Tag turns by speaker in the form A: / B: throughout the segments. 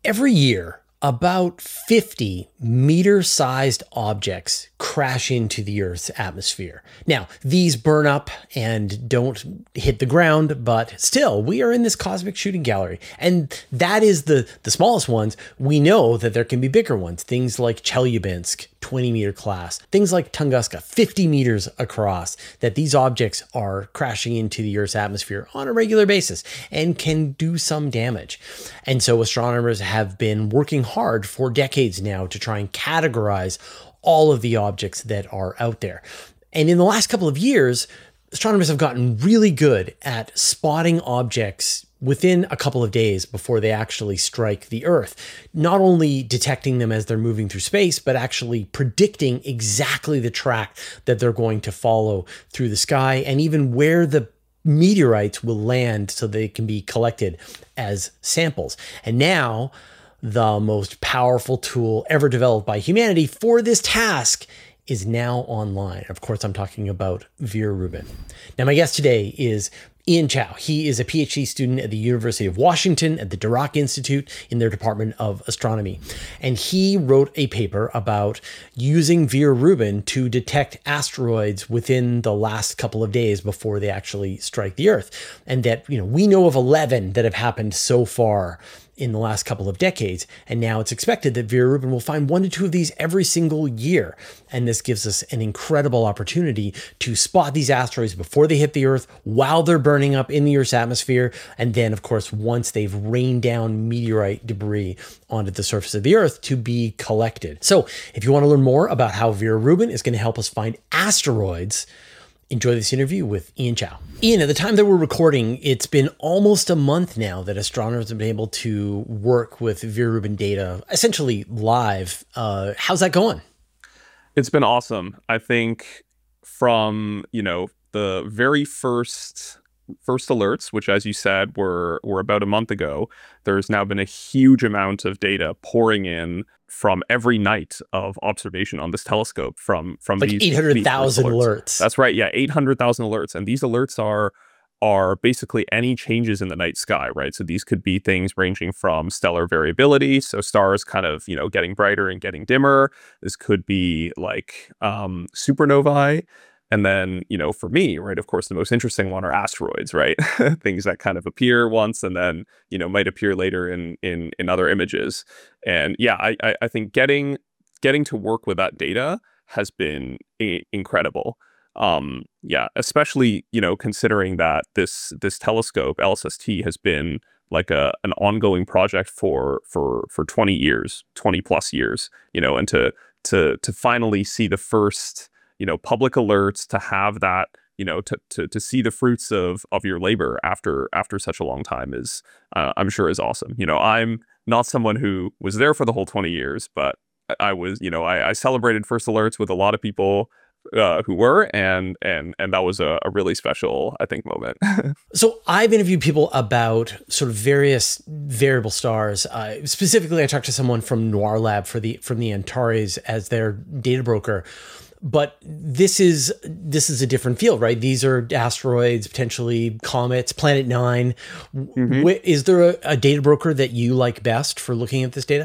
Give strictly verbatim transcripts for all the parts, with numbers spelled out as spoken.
A: Every year, about fifty meter-sized objects crash into the Earth's atmosphere. Now, these burn up and don't hit the ground, but still, we are in this cosmic shooting gallery. And that is the, the smallest ones. We know that there can be bigger ones, things like Chelyabinsk, twenty meter class, things like Tunguska, fifty meters across, that these objects are crashing into the Earth's atmosphere on a regular basis and can do some damage. And so astronomers have been working hard for decades now to try and categorize all of the objects that are out there. And in the last couple of years, astronomers have gotten really good at spotting objects within a couple of days before they actually strike the Earth, not only detecting them as they're moving through space, but actually predicting exactly the track that they're going to follow through the sky and even where the meteorites will land so they can be collected as samples. And now, the most powerful tool ever developed by humanity for this task is now online. Of course, I'm talking about Vera Rubin. Now, my guest today is Ian Chow. He is a PhD student at the University of Washington at the Dirac Institute in their Department of Astronomy. And he wrote a paper about using Vera Rubin to detect asteroids within the last couple of days before they actually strike the Earth. And that, you know, we know of eleven that have happened so far in the last couple of decades. And now it's expected that Vera Rubin will find one to two of these every single year. And this gives us an incredible opportunity to spot these asteroids before they hit the Earth, while they're burning up in the Earth's atmosphere. And then, of course, once they've rained down meteorite debris onto the surface of the Earth to be collected. So if you want to learn more about how Vera Rubin is going to help us find asteroids, enjoy this interview with Ian Chow. Ian, at the time that we're recording, it's been almost a month now that astronomers have been able to work with Vera Rubin data, essentially live. Uh, how's that going?
B: It's been awesome. I think from, you know, the very first first alerts, which, as you said, were were about a month ago, there's now been a huge amount of data pouring in from every night of observation on this telescope from from
A: like
B: these
A: eight hundred thousand alerts.
B: alerts. That's right. Yeah, eight hundred thousand alerts. And these alerts are are basically any changes in the night sky, right? So these could be things ranging from stellar variability, so stars kind of, you know, getting brighter and getting dimmer. This could be like um, supernovae. And then, you know, for me, right, of course, the most interesting one are asteroids, right? Things that kind of appear once and then, you know, might appear later in in in other images. And yeah, I I, I think getting getting to work with that data has been a- incredible. Um, yeah, especially, you know, considering that this this telescope, L S S T, has been like a an ongoing project for for for twenty years, twenty plus years, you know, and to to to finally see the first, you know, public alerts, to have that, you know, to to to see the fruits of of your labor after after such a long time is, uh, I'm sure, is awesome. You know, I'm not someone who was there for the whole twenty years, but I was, you know, I, I celebrated first alerts with a lot of people uh, who were, and and and that was a, a really special, I think, moment.
A: So I've interviewed people about sort of various variable stars. Uh, specifically, I talked to someone from Noir Lab for the from the Antares as their data broker. But this is this is a different field, right? These are asteroids, potentially comets, Planet Nine. Mm-hmm. W- is there a, a data broker that you like best for looking at this data?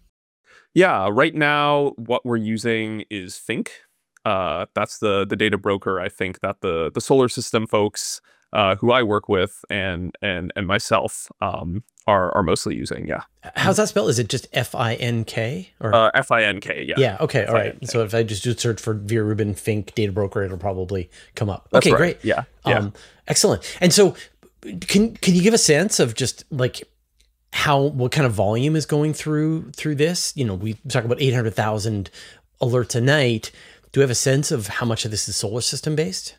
B: Yeah, right now what we're using is Think. Uh, that's the the data broker, I think, that the the solar system folks uh, who I work with and and and myself um, are are mostly using. Yeah.
A: How's that spelled? Is it just F I N K or
B: uh, F I N K? Yeah.
A: Yeah. Okay.
B: F I N K.
A: All right. So if I just do a search for Vera Rubin Think data broker, it'll probably come up.
B: That's
A: okay.
B: right.
A: Great.
B: Yeah. Yeah.
A: Um, excellent. And so, can can you give a sense of just like how what kind of volume is going through through this? You know, we talk about eight hundred thousand alerts a night. Do we have a sense of how much of this is solar system based?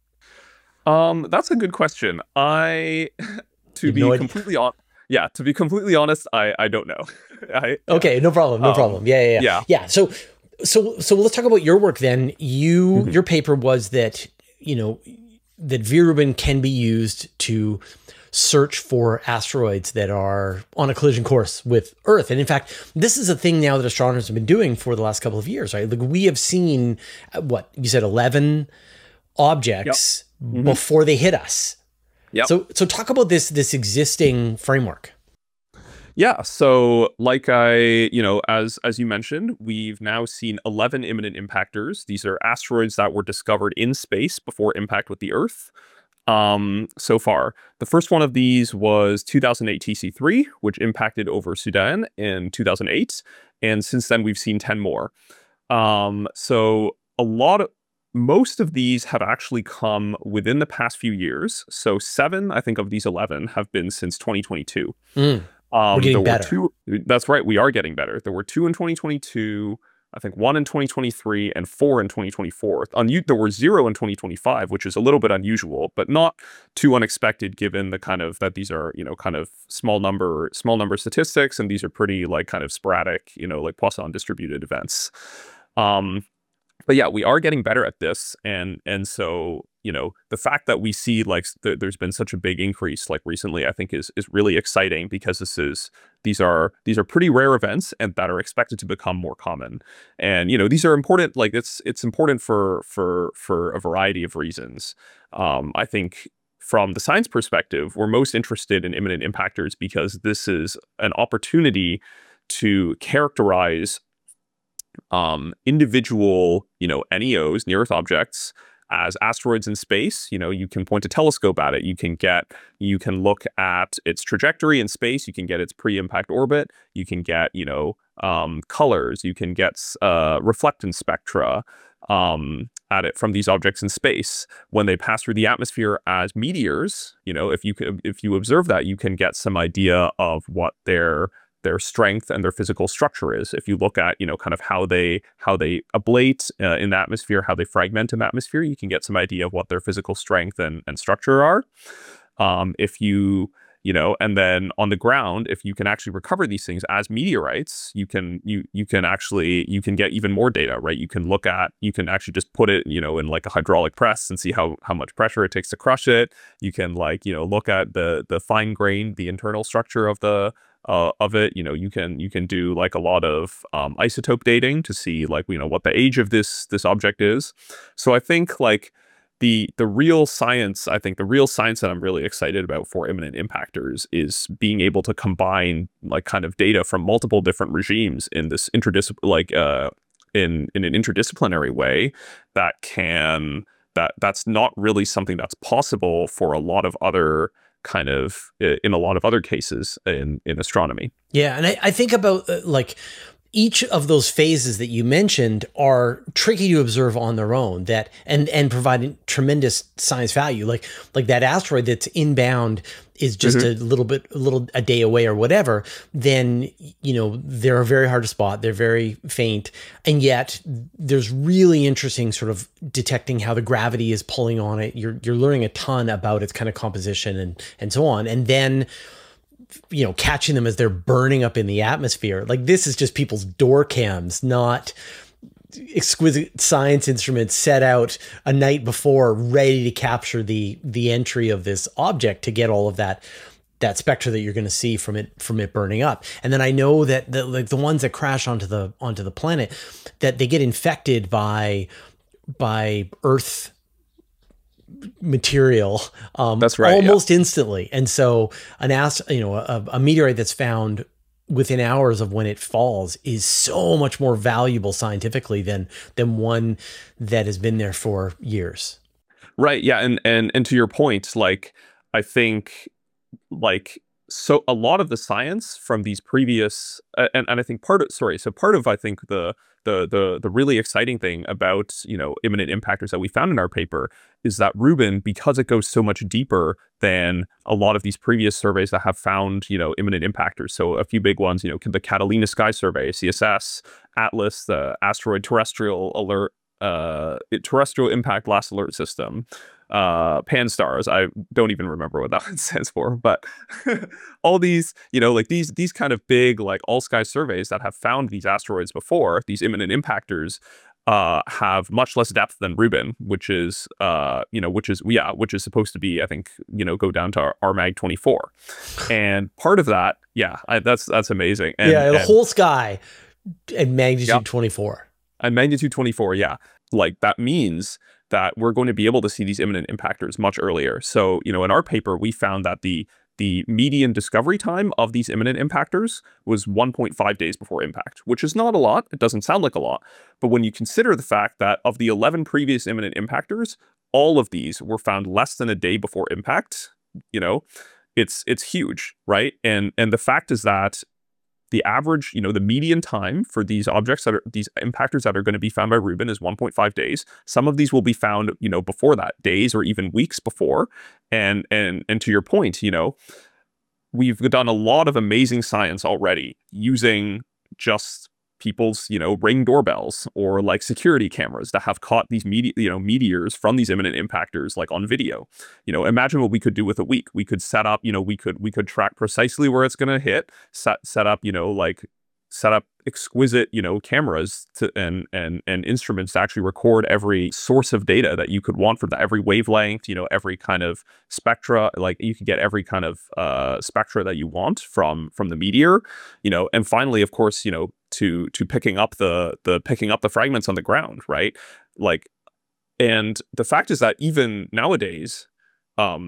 B: Um, that's a good question. I, to be
A: no
B: completely honest, yeah, to be completely honest, I, I don't know. I,
A: okay, no problem, no um, problem. Yeah, yeah, yeah,
B: yeah.
A: Yeah. So, so, so let's talk about your work then. You, mm-hmm. your paper was that, you know, that Vera Rubin can be used to search for asteroids that are on a collision course with Earth. And in fact, this is a thing now that astronomers have been doing for the last couple of years, right? Like we have seen, what, you said eleven objects yep. mm-hmm. before they hit us.
B: Yep.
A: So so talk about this this existing framework.
B: Yeah, so like I, you know, as as you mentioned, we've now seen eleven imminent impactors. These are asteroids that were discovered in space before impact with the Earth. Um, so far, the first one of these was two thousand eight T C three, which impacted over Sudan in two thousand eight, and since then we've seen ten more. Um, so a lot of most of these have actually come within the past few years. So seven, I think, of these eleven have been since twenty twenty-two.
A: Mm, we're
B: Um, there
A: getting
B: were
A: better.
B: two. That's right. We are getting better. There were two in twenty twenty-two, I think one in twenty twenty-three, and four in twenty twenty-four. Un- there were zero in twenty twenty-five, which is a little bit unusual, but not too unexpected given the kind of that these are, you know, kind of small number, small number statistics, and these are pretty like kind of sporadic, you know, like Poisson distributed events. Um, but yeah, we are getting better at this, and and so you know the fact that we see like th- there's been such a big increase like recently, I think is is really exciting because this is these are these are pretty rare events and that are expected to become more common, and you know these are important. Like it's it's important for for for a variety of reasons. Um, I think. From the science perspective, we're most interested in imminent impactors because this is an opportunity to characterize um, individual, you know, N E Os, near Earth objects, as asteroids in space. You know, you can point a telescope at it. You can get, you can look at its trajectory in space. You can get its pre-impact orbit. You can get, you know, um, colors. You can get uh, reflectance spectra um, at it from these objects in space. When they pass through the atmosphere as meteors, you know, if you could, if you observe that, you can get some idea of what their their strength and their physical structure is. If you look at, you know, kind of how they how they ablate uh, in the atmosphere, how they fragment in the atmosphere, you can get some idea of what their physical strength and, and structure are. Um, if you, you know, and then on the ground, if you can actually recover these things as meteorites, you can you you can actually you can get even more data, right? You can look at you can actually just put it, you know, in like a hydraulic press and see how how much pressure it takes to crush it. You can like, you know, look at the the fine grained, the internal structure of the Uh, of it. You know, you can you can do like a lot of um, isotope dating to see like, you know, what the age of this this object is. So I think like the the real science, I think the real science that I'm really excited about for imminent impactors is being able to combine like kind of data from multiple different regimes in this interdisciplinary like uh in in an interdisciplinary way that can that that's not really something that's possible for a lot of other kind of in a lot of other cases in in astronomy.
A: Yeah, and I, I think about uh, like each of those phases that you mentioned are tricky to observe on their own, that and and provide tremendous science value. Like like that asteroid that's inbound is just
B: Mm-hmm.
A: a little bit a little a day away or whatever, then you know they're very hard to spot, they're very faint, and yet there's really interesting sort of detecting how the gravity is pulling on it. You're you're learning a ton about its kind of composition and and so on, and then you know, catching them as they're burning up in the atmosphere. Like this is just people's door cams, not exquisite science instruments set out a night before ready to capture the the entry of this object to get all of that that spectra that you're going to see from it from it burning up. And then I know that the like the ones that crash onto the onto the planet, that they get infected by by Earth material um
B: That's right.
A: almost yeah. instantly. And so an ast you know a, a meteorite that's found within hours of when it falls is so much more valuable scientifically than than one that has been there for years.
B: Right. Yeah. And and and to your point, like I think like so a lot of the science from these previous uh, and, and I think part of sorry, so part of I think the the the the really exciting thing about, you know, imminent impactors that we found in our paper is that Rubin, because it goes so much deeper than a lot of these previous surveys that have found, you know, imminent impactors. So a few big ones, you know, the Catalina Sky Survey, C S S, ATLAS, the Asteroid Terrestrial Alert, uh, Terrestrial Impact Last Alert System, uh Pan-STARRS. I don't even remember what that one stands for, but all these, you know, like these these kind of big like all sky surveys that have found these asteroids before, these imminent impactors, uh have much less depth than Rubin, which is uh you know which is yeah which is supposed to be, I think, you know, go down to our R mag twenty-four. And part of that, yeah, I, that's that's amazing. And,
A: yeah, the
B: and,
A: whole sky at magnitude
B: yeah,
A: twenty-four.
B: At magnitude twenty-four, yeah. Like that means that we're going to be able to see these imminent impactors much earlier. So, you know, in our paper, we found that the the median discovery time of these imminent impactors was one point five days before impact, which is not a lot. It doesn't sound like a lot. But when you consider the fact that of the eleven previous imminent impactors, all of these were found less than a day before impact, you know, it's it's huge, right? And and the fact is that the average, you know, the median time for these objects that are these impactors that are going to be found by Rubin is one point five days. Some of these will be found, you know, before that, days or even weeks before. And and and to your point, you know, we've done a lot of amazing science already using just people's, you know, Ring doorbells or like security cameras that have caught these mete- you know, meteors from these imminent impactors, like on video. You know, imagine what we could do with a week. We could set up, you know, we could we could track precisely where it's going to hit, set set up, you know, like set up exquisite, you know, cameras to, and and and instruments to actually record every source of data that you could want for that, every wavelength, you know, every kind of spectra. Like you could get every kind of uh, spectra that you want from from the meteor, you know. And finally, of course, you know, to to picking up the the picking up the fragments on the ground, right? Like, and the fact is that even nowadays, um,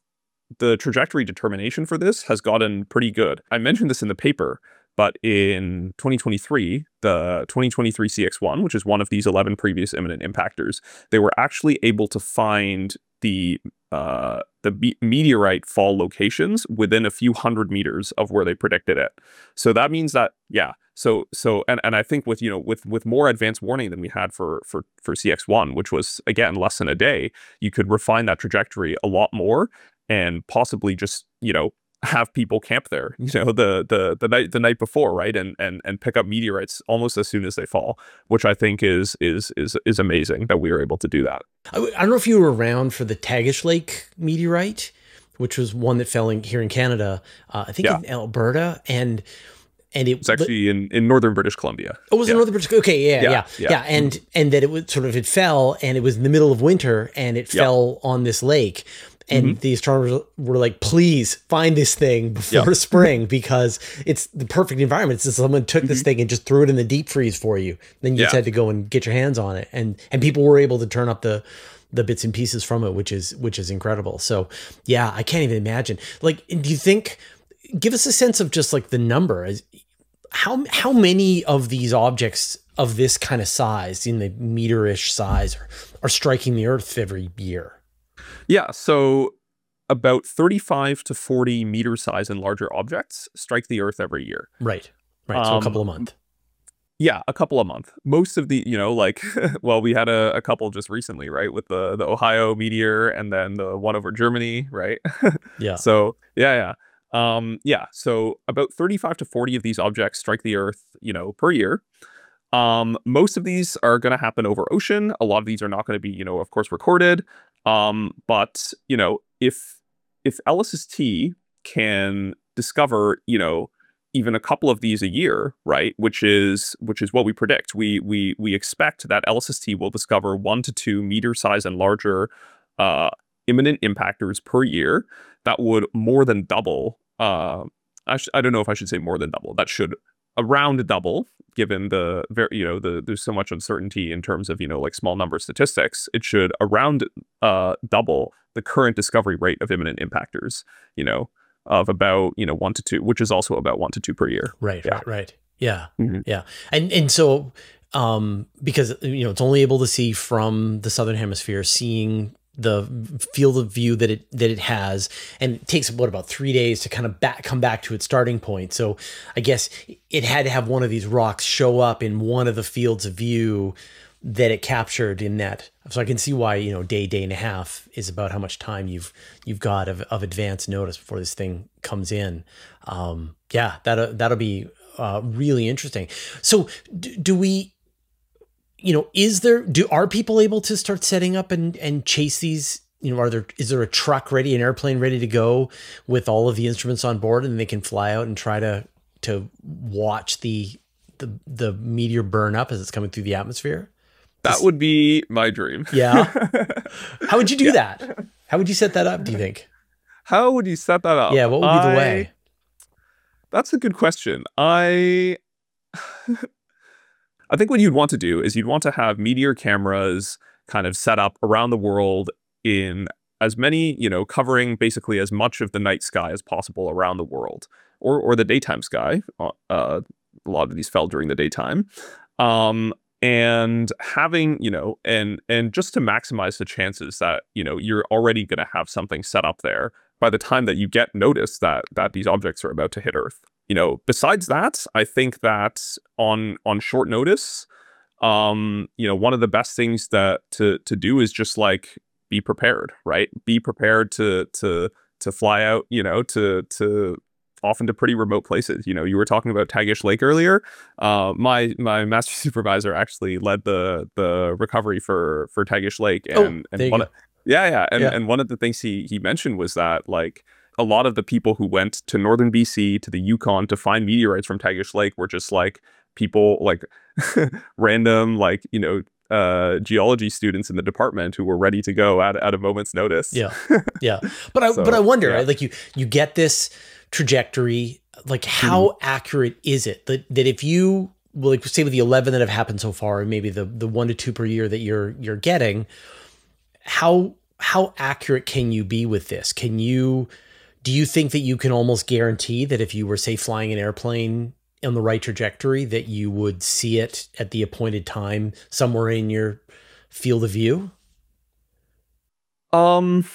B: the trajectory determination for this has gotten pretty good. I mentioned this in the paper. But in twenty twenty-three, the twenty twenty-three C X one, which is one of these eleven previous imminent impactors, they were actually able to find the uh, the me- meteorite fall locations within a few hundred meters of where they predicted it. So that means that, yeah. So so and, and I think with, you know, with with more advanced warning than we had for for for C X one, which was again less than a day, you could refine that trajectory a lot more and possibly just, you know, have people camp there, you know, the the the night the night before, right, and and and pick up meteorites almost as soon as they fall, which I think is is is is amazing that we were able to do that.
A: I, I don't know if you were around for the Tagish Lake meteorite, which was one that fell in, here in Canada, uh, I think
B: Yeah.
A: in Alberta, and and it,
B: It's actually in in northern British Columbia.
A: Oh, it was
B: yeah.
A: in northern British. Okay, yeah, yeah,
B: Yeah,
A: yeah,
B: yeah.
A: and and that it was sort of it fell, and it was in the middle of winter, and it
B: Yep.
A: fell on this lake. And the astronomers were like, please find this thing before
B: Yep.
A: spring, because it's the perfect environment. It's just someone took this thing and just threw it in the deep freeze for you. Then you
B: Yeah.
A: just had to go and get your hands on it. And and people were able to turn up the the bits and pieces from it, which is which is incredible. So yeah, I can't even imagine. Like, do you think, give us a sense of just like the number. Is how how many of these objects of this kind of size, in the meter-ish size, are, are striking the Earth every year?
B: Yeah, so about thirty-five to forty meter size and larger objects strike the Earth every year.
A: Right. Right. So a
B: Um,
A: couple of months.
B: Yeah, a couple a month. Most of the, you know, like, well, we had a, a couple just recently, right, with the the Ohio meteor and then the one over Germany, right?
A: Yeah.
B: So yeah, yeah. Um, yeah, so about thirty-five to forty of these objects strike the Earth, you know, per year. Um, most of these are going to happen over ocean. A lot of these are not going to be, you know, of course, recorded. Um, but, you know, if if L S S T can discover, you know, even a couple of these a year, right, which is which is what we predict. We we we expect that L S S T will discover one to two meter size and larger uh, imminent impactors per year. That would more than double. Uh, I, sh- I don't know if I should say more than double. That should around double, given the very, you know, the there's so much uncertainty in terms of, you know, like small number statistics. It should around uh double the current discovery rate of imminent impactors, you know, of about, you know, one to two, which is also about one to two per year.
A: Right.
B: Yeah.
A: Right. Right. Yeah.
B: Mhm.
A: Yeah. And and so um because, you know, it's only able to see from the southern hemisphere, seeing the field of view that it that it has, and it takes what, about three days to kind of back come back to its starting point. So I guess it had to have one of these rocks show up in one of the fields of view that it captured in that. So I can see why, you know, day day and a half is about how much time you've you've got of, of advance notice before this thing comes in. Um, yeah, that that'll be uh, really interesting. So do, do we? You know, is there, do, are people able to start setting up and, and chase these, you know, are there, is there a truck ready, an airplane ready to go with all of the instruments on board, and they can fly out and try to, to watch the, the, the meteor burn up as it's coming through the atmosphere?
B: That would be my dream.
A: Yeah. How would you do yeah. that? How would you set that up, do you think?
B: How would you set that up?
A: Yeah. What would be the
B: I,
A: way?
B: That's a good question. I... I think what you'd want to do is you'd want to have meteor cameras kind of set up around the world in as many, you know, covering basically as much of the night sky as possible around the world, or or the daytime sky. Uh, a lot of these fell during the daytime. Um, and having, you know, and and just to maximize the chances that, you know, you're already going to have something set up there by the time that you get notice that that these objects are about to hit Earth. You know, besides that, I think that on on short notice, um, you know, one of the best things that to to do is just like be prepared, right? Be prepared to to to fly out, you know, to to often to pretty remote places. You know, you were talking about Tagish Lake earlier. Uh, my my master supervisor actually led the the recovery for for Tagish Lake, and
A: Oh, there
B: and
A: you
B: one
A: go.
B: of, yeah yeah and
A: Yeah.
B: and one of the things he he mentioned was that like a lot of the people who went to northern B C to the Yukon to find meteorites from Tagish Lake were just like people like random like you know uh geology students in the department who were ready to go at, at a moment's notice.
A: Yeah. Yeah. But I but I
B: So
A: wonder,
B: yeah.
A: right? Like you you get this trajectory, like how
B: Mhm.
A: accurate is it that that if you well, like say with the eleven that have happened so far, and maybe the the one to two per year that you're you're getting, how how accurate can you be with this? Can you do you think that you can almost guarantee that if you were say flying an airplane on the right trajectory that you would see it at the appointed time somewhere in your field of view?
B: Um,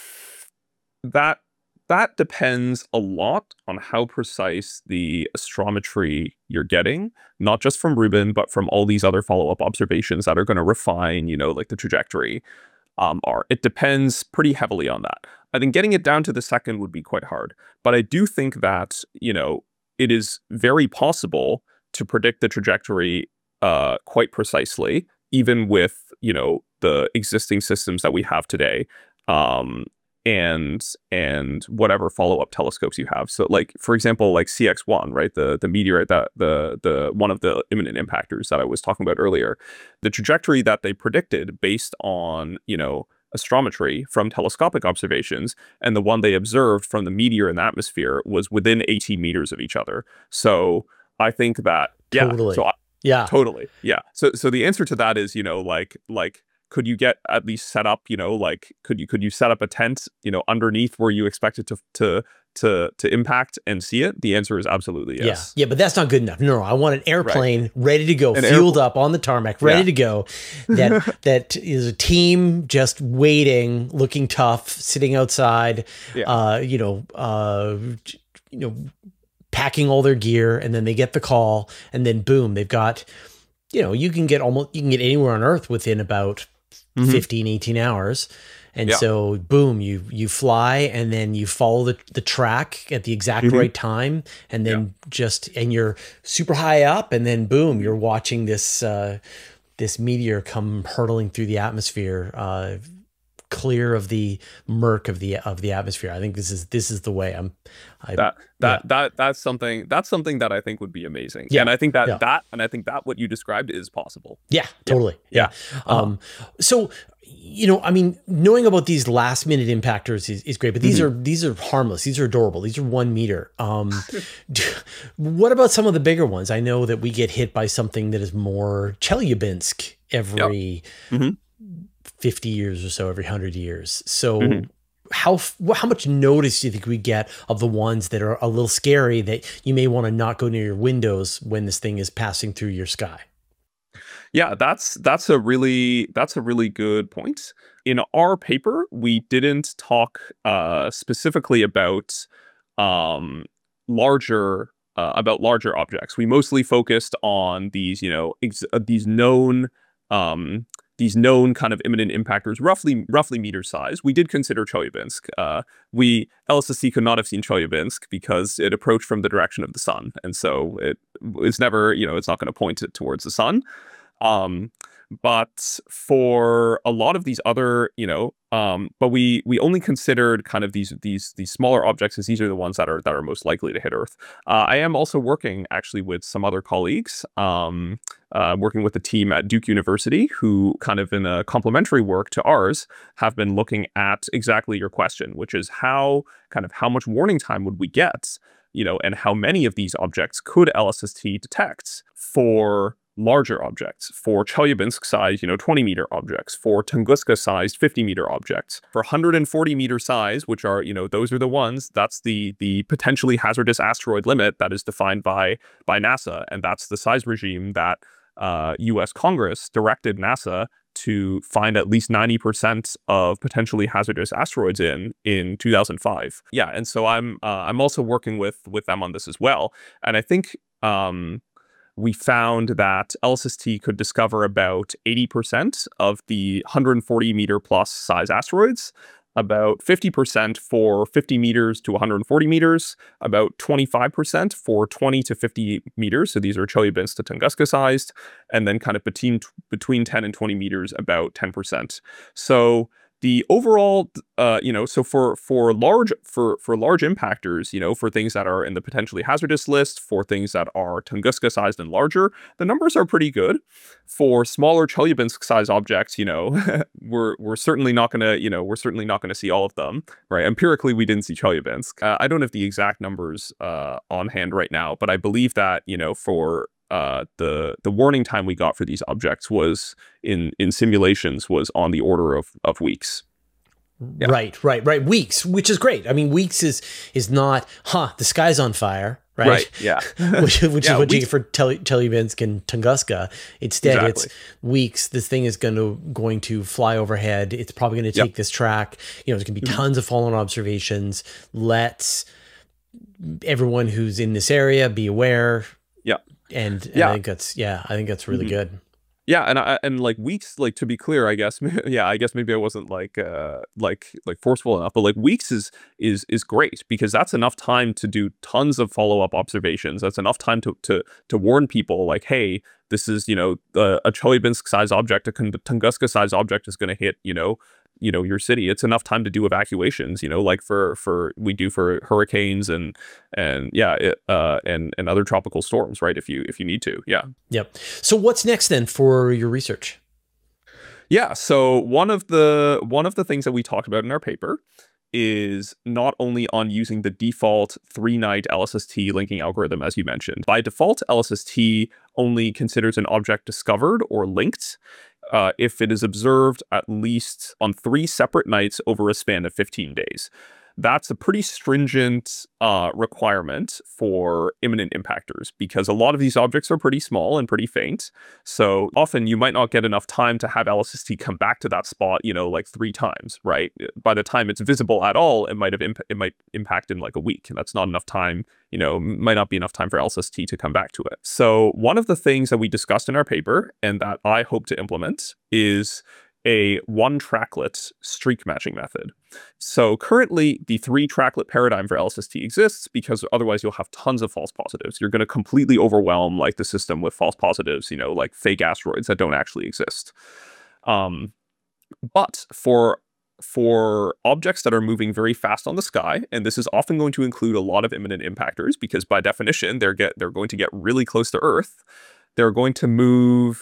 B: that that depends a lot on how precise the astrometry you're getting, not just from Rubin, but from all these other follow-up observations that are going to refine, you know, like the trajectory. Um, are it depends pretty heavily on that. I think getting it down to the second would be quite hard, but I do think that you know it is very possible to predict the trajectory uh, quite precisely, even with you know the existing systems that we have today. Um, and and whatever follow-up telescopes you have. So like for example, like C X one, right? The the meteorite that the the one of the imminent impactors that I was talking about earlier, the trajectory that they predicted based on, you know, astrometry from telescopic observations and the one they observed from the meteor in the atmosphere was within eighteen meters of each other. So I think that yeah, so
A: Totally.
B: I,
A: Yeah.
B: totally. Yeah. So so the answer to that is, you know, like like could you get at least set up, you know, like could you could you set up a tent, you know, underneath where you expect it to to to to impact and see it? The answer is absolutely
A: Yeah.
B: yes.
A: Yeah, but that's not good enough. No, no, I want an
B: Right.
A: airplane ready to go,
B: An
A: fueled
B: airport.
A: up on the tarmac, ready
B: Yeah.
A: to go. That that is a team just waiting, looking tough, sitting outside,
B: Yeah.
A: uh, you know, uh, you know, packing all their gear, and then they get the call, and then boom, they've got, you know, you can get almost you can get anywhere on Earth within about
B: Mhm.
A: fifteen, eighteen hours. And
B: Yeah.
A: so boom, you you fly and then you follow the, the track at the exact
B: Mhm.
A: right time, and then just and you're super high up, and then boom, you're watching this uh this meteor come hurtling through the atmosphere, uh clear of the murk of the of the atmosphere. I think this is this is the way. I'm I
B: That
A: yeah.
B: that that that's something that's something that I think would be amazing.
A: Yeah.
B: And I think that
A: Yeah.
B: that and I think that what you described is possible.
A: Yeah, totally. Yeah.
B: Yeah. Uh-huh.
A: Um, so, you know, I mean, knowing about these last minute impactors is, is great, but these
B: Mhm.
A: are these are harmless. These are adorable. These are one meter. Um, what about some of the bigger ones? I know that we get hit by something that is more Chelyabinsk every
B: Mhm.
A: fifty years or so, every one hundred years. So
B: Mhm.
A: how f- wh- how much notice do you think we get of the ones that are a little scary that you may want to not go near your windows when this thing is passing through your sky?
B: Yeah, that's that's a really that's a really good point. In our paper, we didn't talk uh, specifically about um, larger uh, about larger objects. We mostly focused on these, you know, ex- uh, these known um, these known kind of imminent impactors, roughly roughly meter size. We did consider Chelyabinsk. Uh, we L S S C could not have seen Chelyabinsk because it approached from the direction of the sun, and so it it's never, you know, it's not going to point it towards the sun. Um, but for a lot of these other, you know, um, but we we only considered kind of these these these smaller objects as these are the ones that are that are most likely to hit Earth. Uh, I am also working actually with some other colleagues, um, uh, working with a team at Duke University who kind of in a complementary work to ours have been looking at exactly your question, which is how kind of how much warning time would we get, you know, and how many of these objects could L S S T detect for larger objects, for Chelyabinsk-sized, you know, twenty meter objects, for Tunguska-sized fifty meter objects, for one hundred forty meter size, which are, you know, those are the ones, that's the the potentially hazardous asteroid limit that is defined by by NASA, and that's the size regime that uh, U S Congress directed NASA to find at least ninety percent of potentially hazardous asteroids in in two thousand five. Yeah, and so I'm uh, I'm also working with with them on this as well, and I think. Um, we found that L S S T could discover about eighty percent of the one hundred forty meter plus size asteroids, about fifty percent for fifty meters to one hundred forty meters, about twenty-five percent for twenty to fifty meters. So these are Chelyabinsk to Tunguska sized, and then kind of between, between ten and twenty meters, about ten percent. So the overall, uh, you know, so for for large for for large impactors, you know, for things that are in the potentially hazardous list, for things that are Tunguska sized and larger, the numbers are pretty good. For smaller Chelyabinsk sized objects, you know, we're we're certainly not going to, you know, we're certainly not going to see all of them, right? Empirically, we didn't see Chelyabinsk. Uh, I don't have the exact numbers uh, on hand right now, but I believe that, you know, for Uh, the the warning time we got for these objects was in in simulations was on the order of of weeks.
A: Yeah. Right, right, right. Weeks, which is great. I mean, weeks is is not, huh? The sky's on fire, right?
B: Right. Yeah.
A: which which
B: yeah,
A: is what
B: weeks,
A: you get for Tel- Chelyabinsk and Tunguska. Instead, exactly. It's weeks. This thing is going to going to fly overhead. It's probably going to take yep. this track. You know, there's going to be tons mm-hmm. of fallen observations. Let's everyone who's in this area be aware.
B: Yeah.
A: And, and
B: yeah.
A: I think that's, yeah, I think that's really mm-hmm. good.
B: Yeah. And I, and like weeks, like to be clear, I guess, yeah, I guess maybe I wasn't like, uh, like, like forceful enough, but like weeks is, is, is great because that's enough time to do tons of follow-up observations. That's enough time to, to, to warn people like, hey, this is, you know, uh, a Chelyabinsk size object, a Tunguska size object is going to hit, you know, you know, your city. It's enough time to do evacuations, you know, like for, for, we do for hurricanes and, and yeah, it, uh, and, and other tropical storms, right? If you, if you need to. Yeah.
A: Yep. So what's next then for your research?
B: Yeah. So one of the, one of the things that we talked about in our paper is not only on using the default three night L S S T linking algorithm, as you mentioned. By default, L S S T only considers an object discovered or linked Uh, if it is observed at least on three separate nights over a span of fifteen days. That's a pretty stringent uh, requirement for imminent impactors because a lot of these objects are pretty small and pretty faint. So often you might not get enough time to have L S S T come back to that spot, you know, like three times, right? By the time it's visible at all, it might have imp- it might impact in like a week, and that's not enough time. You know, might not be enough time for L S S T to come back to it. So one of the things that we discussed in our paper and that I hope to implement is a one tracklet streak matching method. So currently the three tracklet paradigm for L S S T exists because otherwise you'll have tons of false positives. You're going to completely overwhelm like the system with false positives, you know, like fake asteroids that don't actually exist. Um, but for for objects that are moving very fast on the sky, and this is often going to include a lot of imminent impactors because by definition they're get they're going to get really close to Earth. They're going to move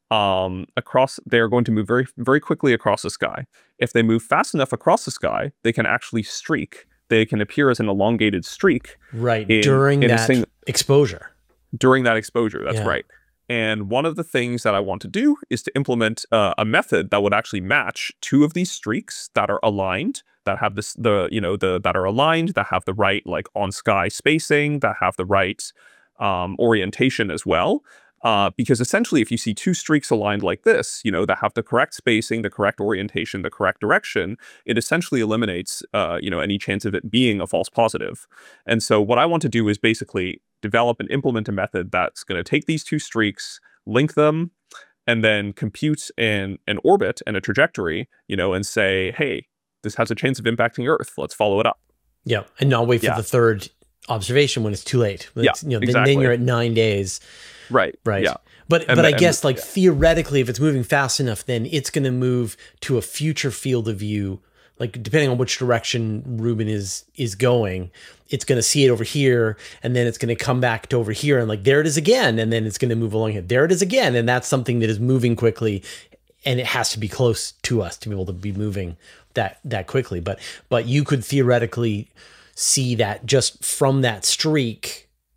B: um across they're going to move very very quickly across the sky. If they move fast enough across the sky, they can actually streak. They can appear as an elongated streak.
A: Right. In, during in that sing- exposure.
B: During that exposure, that's
A: yeah.
B: right. And one of the things that I want to do is to implement uh, a method that would actually match two of these streaks that are aligned, that have this the you know the that are aligned, that have the right like on sky spacing, that have the right um, orientation as well. Uh, because essentially, if you see two streaks aligned like this, you know, that have the correct spacing, the correct orientation, the correct direction, it essentially eliminates, uh, you know, any chance of it being a false positive. And so what I want to do is basically develop and implement a method that's going to take these two streaks, link them, and then compute an, an orbit and a trajectory, you know, and say, hey, this has a chance of impacting Earth. Let's follow it up.
A: Yeah. And not wait for
B: yeah.
A: the third observation when it's too late. When
B: yeah,
A: it's, you know,
B: exactly.
A: Then you're at nine days.
B: Right.
A: Right.
B: Yeah.
A: But
B: and
A: but
B: the,
A: I guess
B: and,
A: like
B: yeah.
A: theoretically, if it's moving fast enough, then it's going to move to a future field of view. Like depending on which direction Rubin is is going, it's going to see it over here, and then it's going to come back to over here, and like there it is again, and then it's going to move along here. There it is again, and that's something that is moving quickly, and it has to be close to us to be able to be moving that that quickly. But but you could theoretically see that just from that streak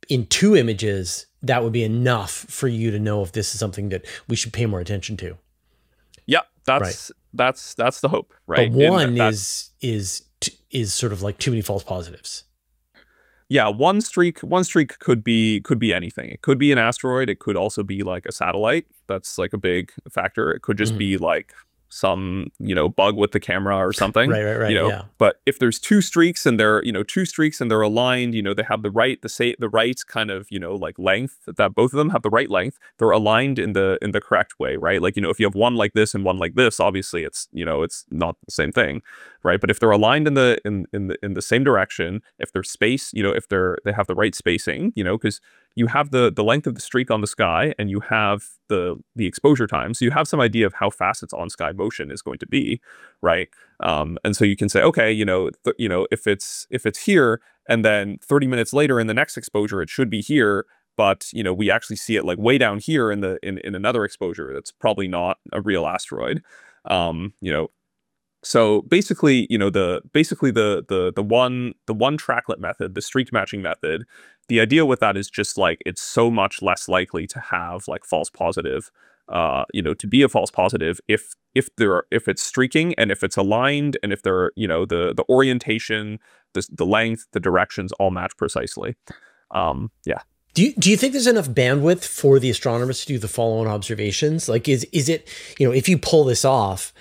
A: in two images, that would be enough for you to know if this is something that we should pay more attention to.
B: Yeah, that's right. that's that's the hope, right?
A: But one that, is is is sort of like too many false positives.
B: Yeah, one streak one streak could be could be anything. It could be an asteroid. It could also be like a satellite. That's like a big factor. It could just mm-hmm. be like some, you know, bug with the camera or something.
A: Right, right, right.
B: You know,
A: yeah.
B: But if there's two streaks and they're, you know, two streaks and they're aligned, you know, they have the right, the say the right kind of, you know, like length, that both of them have the right length. They're aligned in the in the correct way, right? Like, you know, if you have one like this and one like this, obviously it's, you know, it's not the same thing, right? But if they're aligned in the in in the in the same direction, if they're space, you know, if they're they have the right spacing, you know, because you have the the length of the streak on the sky and you have the the exposure time, so you have some idea of how fast its on sky motion is going to be, right? Um, and so you can say, okay, you know, th- you know, if it's if it's here, and then thirty minutes later in the next exposure, it should be here, but you know, we actually see it like way down here in the in in another exposure. That's probably not a real asteroid, um, you know. So basically, you know, the basically the the the one the one tracklet method, the streak matching method, the idea with that is just like it's so much less likely to have like false positive, uh, you know, to be a false positive if if there if it's streaking and if it's aligned and if they're, you know, the the orientation, the the length, the directions all match precisely. Um, yeah.
A: Do you, do you think there's enough bandwidth for the astronomers to do the follow-on observations? Like, is is it, you know, if you pull this off,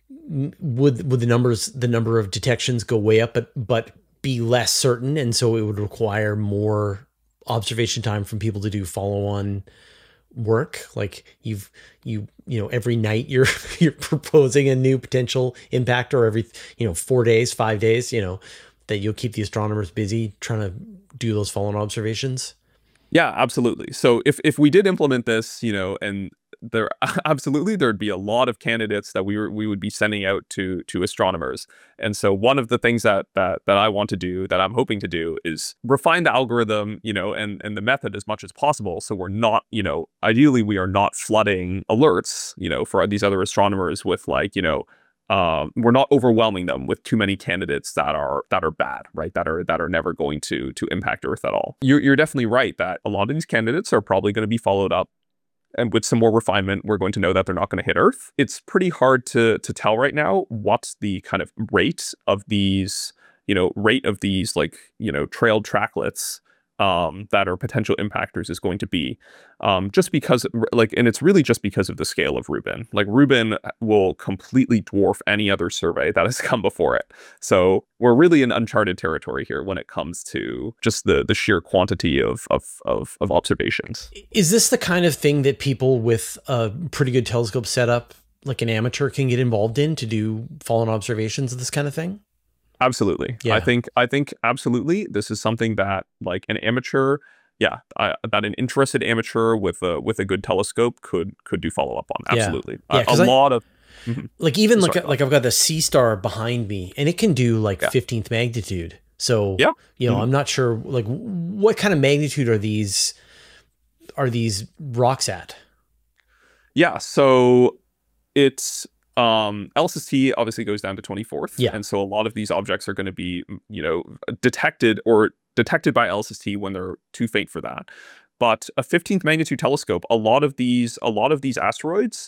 A: would would the numbers the number of detections go way up, but but be less certain, and so it would require more observation time from people to do follow-on work? Like you've you you know every night you're you're proposing a new potential impact, or every you know four days, five days, you know, that you'll keep the astronomers busy trying to do those follow-on observations.
B: Yeah, absolutely. So if if we did implement this, you know, and there absolutely there'd be a lot of candidates that we were we would be sending out to to astronomers. And so one of the things that that that I want to do, that I'm hoping to do, is refine the algorithm, you know, and and the method as much as possible. So we're not, you know, ideally we are not flooding alerts, you know, for these other astronomers with like, you know, Um, we're not overwhelming them with too many candidates that are that are bad, right? That are that are never going to to impact Earth at all. You're you're definitely right that a lot of these candidates are probably going to be followed up, and with some more refinement, we're going to know that they're not going to hit Earth. It's pretty hard to to tell right now what's the kind of rate of these, you know, rate of these like, you know, trailed tracklets um, that are potential impactors is going to be, um, just because like, and it's really just because of the scale of Rubin. Like Rubin will completely dwarf any other survey that has come before it. So we're really in uncharted territory here when it comes to just the the sheer quantity of of of, of observations.
A: Is this the kind of thing that people with a pretty good telescope setup, like an amateur, can get involved in to do follow-on observations of this kind of thing?
B: Absolutely. Yeah. I think I think absolutely this is something that like an amateur, yeah, I, that an interested amateur with a with a good telescope could could do follow up on. Absolutely.
A: Yeah,
B: yeah, a, a
A: I,
B: lot of mm-hmm.
A: like even
B: Sorry,
A: like like I've got the C star behind me, and it can do like
B: yeah.
A: fifteenth magnitude. So
B: yeah.
A: you know,
B: mm-hmm.
A: I'm not sure like what kind of magnitude are these are these rocks at?
B: Yeah, so it's Um, L S S T obviously goes down to twenty-fourth.
A: Yeah.
B: And so a lot of these objects are going to be, you know, detected or detected by L S S T when they're too faint for that. But a fifteenth magnitude telescope, a lot of these, a lot of these asteroids,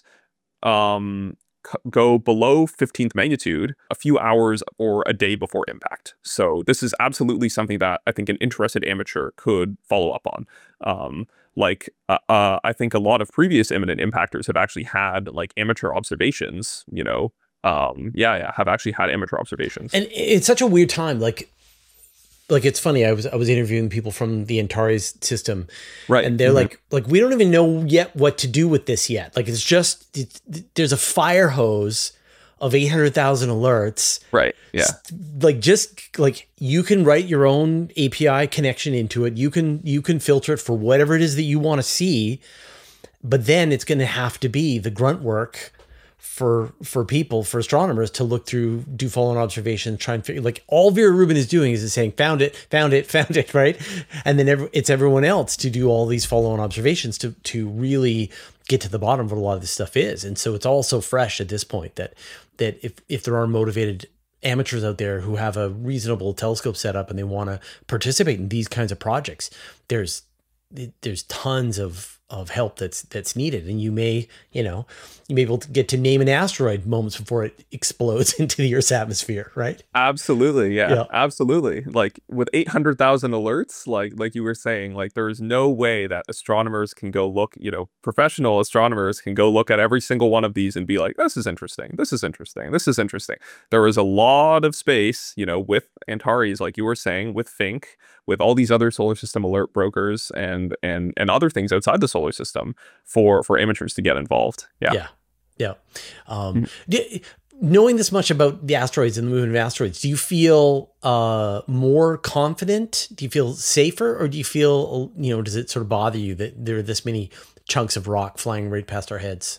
B: um, go below fifteenth magnitude a few hours or a day before impact. So this is absolutely something that I think an interested amateur could follow up on. Um, like uh, uh, I think a lot of previous imminent impactors have actually had like amateur observations, you know, um, yeah, yeah, have actually had amateur observations.
A: And it's such a weird time. Like, like it's funny. I was I was interviewing people from the Antares system,
B: right?
A: And they're mm-hmm. like, like we don't even know yet what to do with this yet. Like it's just it, there's a fire hose of eight hundred thousand alerts,
B: right? Yeah,
A: like just like you can write your own A P I connection into it. You can you can filter it for whatever it is that you want to see, but then it's going to have to be the grunt work for for people, for astronomers to look through, do follow-on observations, try and figure, like all Vera Rubin is doing is saying, found it, found it, found it, right? And then every, it's everyone else to do all these follow-on observations to to really get to the bottom of what a lot of this stuff is. And so it's all so fresh at this point that that if if there are motivated amateurs out there who have a reasonable telescope setup and they want to participate in these kinds of projects, there's it, there's tons of of help that's that's needed, and you may you know you may be able to get to name an asteroid moments before it explodes into the Earth's atmosphere, right?
B: Absolutely, yeah,
A: Yeah,
B: absolutely. Like with eight hundred thousand alerts, like like you were saying, like there's no way that astronomers can go look, you know, professional astronomers can go look at every single one of these and be like, this is interesting, this is interesting, this is interesting. There is a lot of space, you know, with Antares, like you were saying, with Fink, with all these other solar system alert brokers and and and other things outside the solar system for for amateurs to get involved. Yeah.
A: yeah, yeah. Um, d- knowing this much about the asteroids and the movement of asteroids, do you feel uh, more confident? Do you feel safer, or do you feel, you know, does it sort of bother you that there are this many chunks of rock flying right past our heads?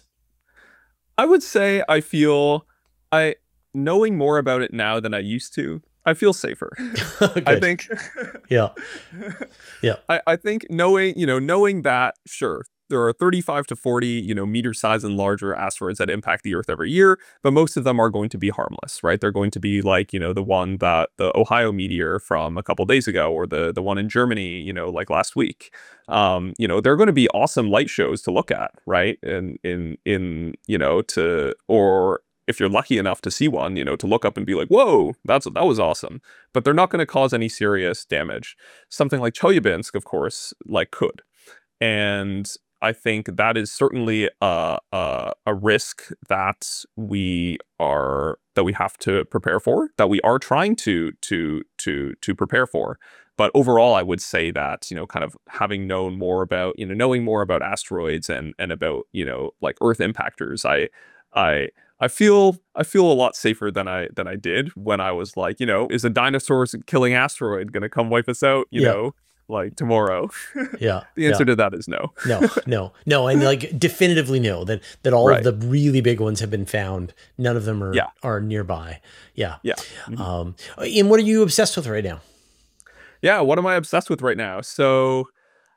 B: I would say I feel I knowing more about it now than I used to, I feel safer. I
A: Good.
B: think
A: Yeah. Yeah.
B: I, I think knowing, you know, knowing that, sure, there are thirty-five to forty, you know, meter size and larger asteroids that impact the Earth every year, but most of them are going to be harmless, right? They're going to be like, you know, the one that the Ohio meteor from a couple days ago, or the the one in Germany, you know, like last week. Um, you know, they're going to be awesome light shows to look at, right? And in in, you know, to or if you're lucky enough to see one, you know, to look up and be like, whoa, that's that was awesome. But they're not going to cause any serious damage. Something like Chelyabinsk, of course, like could. And I think that is certainly a, a a risk that we are that we have to prepare for, that we are trying to to to to prepare for. But overall, I would say that, you know, kind of having known more about, you know, knowing more about asteroids and and about, you know, like Earth impactors, I I I feel I feel a lot safer than I than I did when I was like, you know, is a dinosaur killing asteroid gonna come wipe us out, you
A: Yeah.
B: know, like tomorrow?
A: Yeah.
B: The answer
A: Yeah.
B: to that is no.
A: No, no, no, and like definitively no, that that all
B: Right.
A: of the really big ones have been found. None of them are
B: Yeah.
A: are nearby. Yeah.
B: Yeah. Mhm.
A: Um, and what are you obsessed with right now?
B: Yeah, what am I obsessed with right now? So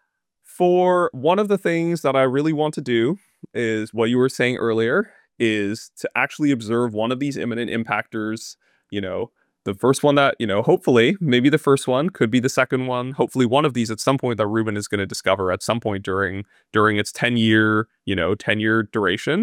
B: for one of the things that I really want to do is what you were saying earlier, is to actually observe one of these imminent impactors, you know, the first one that, you know, hopefully, maybe the first one, could be the second one, hopefully one of these at some point that Rubin is going to discover at some point during during its ten year, you know, ten year duration.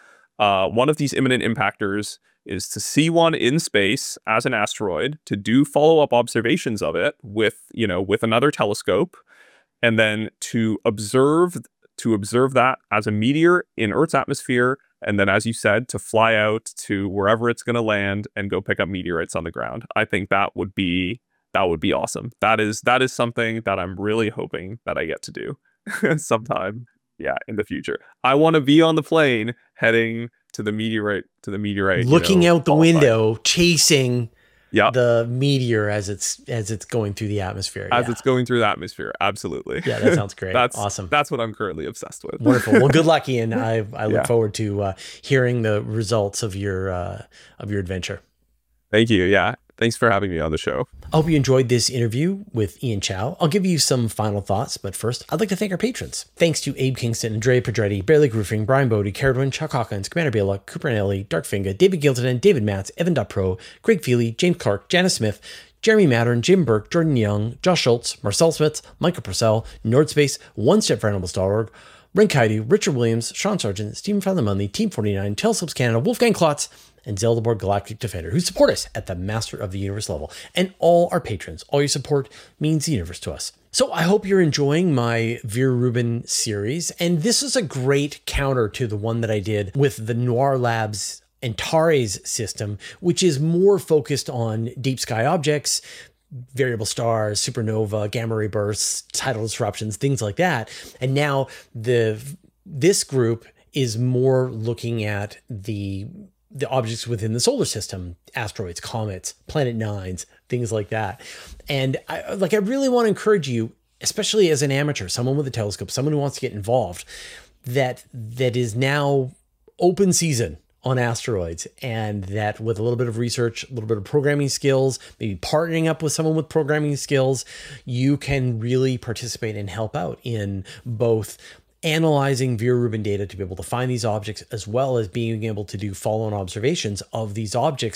B: Uh, one of these imminent impactors is to see one in space as an asteroid, to do follow-up observations of it with, you know, with another telescope, and then to observe to observe that as a meteor in Earth's atmosphere, and then, as you said, to fly out to wherever it's going to land and go pick up meteorites on the ground. I think that would be that would be awesome. That is that is something that I'm really hoping that I get to do sometime, yeah, in the future. I want to be on the plane heading to the meteorite to the meteorite,
A: Looking
B: you know,
A: out the
B: fall site.
A: window, chasing
B: Yeah,
A: the meteor as it's as it's going through the atmosphere.
B: as
A: Yeah.
B: it's going through the atmosphere. Absolutely.
A: Yeah, that sounds great.
B: That's
A: Awesome.
B: That's what I'm currently obsessed with.
A: Wonderful. Well, good luck, Ian. I I look
B: Yeah.
A: forward to uh, hearing the results of your uh, of your adventure.
B: Thank you. Yeah. Thanks for having me on the show.
A: I hope you enjoyed this interview with Ian Chow. I'll give you some final thoughts, but first, I'd like to thank our patrons. Thanks to Abe Kingston, Andrea Pedretti, Bear Lake Roofing, Brian Bodie, Caradwin, Chuck Hawkins, Commander Bela, Cooper Nelly, Dark Finga, David Gilton, David Matz, Evan Pro, Greg Feely, James Clark, Janice Smith, Jeremy Mattern, Jim Burke, Jordan Young, Josh Schultz, Marcel Smith, Michael Purcell, Nordspace, One Step for Animals dot org, Ren Kaidu, Richard Williams, Sean Sargent, Stephen Fowler-Munley, Team forty-nine, Telescopes Canada, Wolfgang Klotz, and Zeldaborg Galactic Defender, who support us at the Master of the Universe level. And all our patrons, all your support means the universe to us. So I hope you're enjoying my Vera Rubin series. And this is a great counter to the one that I did with the Noir Labs Antares system, which is more focused on deep sky objects, variable stars, supernova, gamma ray bursts, tidal disruptions, things like that. And now the this group is more looking at the the objects within the solar system, asteroids, comets, planet nines, things like that. And I, like, I really want to encourage you, especially as an amateur, someone with a telescope, someone who wants to get involved, that that is now open season on asteroids, and that with a little bit of research, a little bit of programming skills, maybe partnering up with someone with programming skills, you can really participate and help out in both analyzing Vera Rubin data to be able to find these objects, as well as being able to do follow-on observations of these objects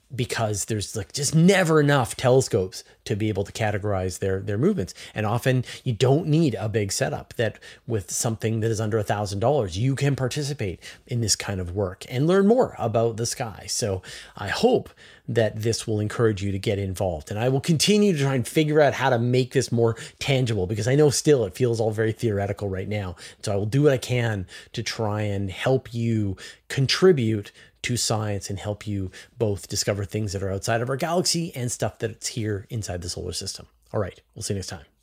A: because there's like just never enough telescopes to be able to categorize their their movements. And often you don't need a big setup. That with something that is under a thousand dollars, you can participate in this kind of work and learn more about the sky. So I hope that this will encourage you to get involved. And I will continue to try and figure out how to make this more tangible, because I know still it feels all very theoretical right now. So I will do what I can to try and help you contribute to science and help you both discover things that are outside of our galaxy and stuff that's here inside the solar system. All right, we'll see you next time.